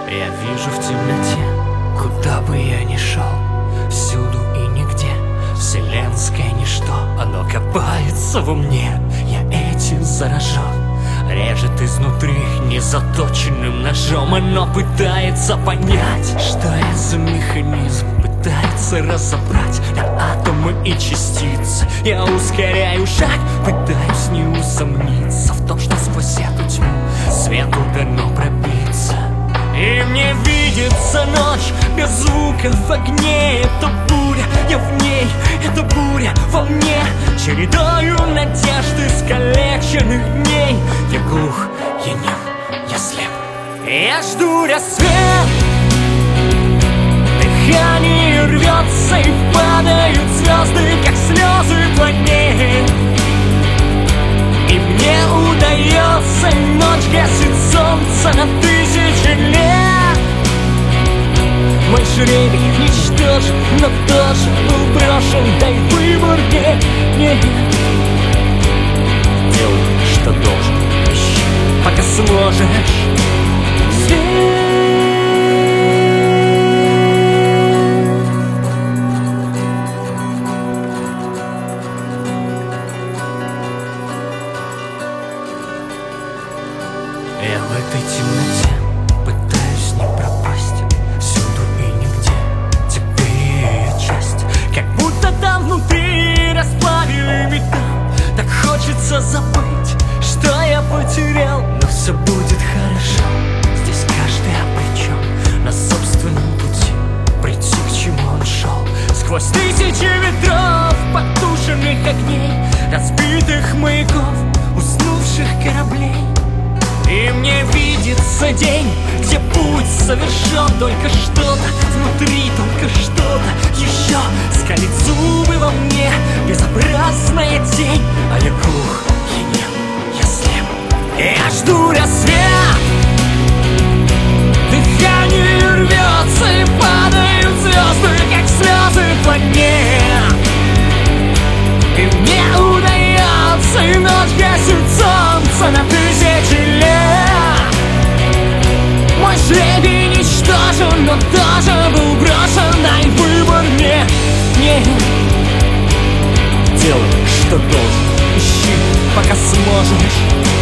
Я вижу в темноте, куда бы я ни шел, всюду и нигде вселенское ничто. Оно копается во мне, я этим заражен. Режет изнутри незаточенным ножом. Оно пытается понять, что это за механизм. Пытается разобрать на атомы и частицы. Я ускоряю шаг, пытаюсь не усомниться в том, что сквозь эту тьму свету дано пробиться. И мне видится ночь без звуков огней. Это буря, я в ней, это буря во мне. Чередою надежд искалеченных дней. Я глух, я нем, я слеп. Я жду рассвет. Дыхание рвется и падают звезды, как слезы плотнее. И мне удается, ночь гасит солнце на тысячи лет. Мой жребий ничтожен, но тоже был брошен. Дай выбор мне. Делай, что должен, ищи, пока сможешь. Я в этой темноте пытаюсь не пропасть. Всюду и нигде теперь ее часть. Как будто там внутри расплавили металл. Так хочется забыть, что я потерял. Но все будет хорошо. Здесь каждый обречен на собственном пути прийти, к чему он шел. Сквозь тысячи ветров, потушенных огней, разбитых маяков, уснувших кораблей. И мне видится день, где путь совершен. Только что-то внутри, только что-то еще скалит зубы во мне. Безобразная тень, а я глух, я нем, я слеп. Я жду рассвет. Дыхание рвется и падают звезды, как слезы плотнее. И мне удается, и ночь гасит солнце на тысячи лет. Мой жребий ничтожен, но тоже был брошен. Дай выбор мне. Делай, что должен, ищи, пока сможешь.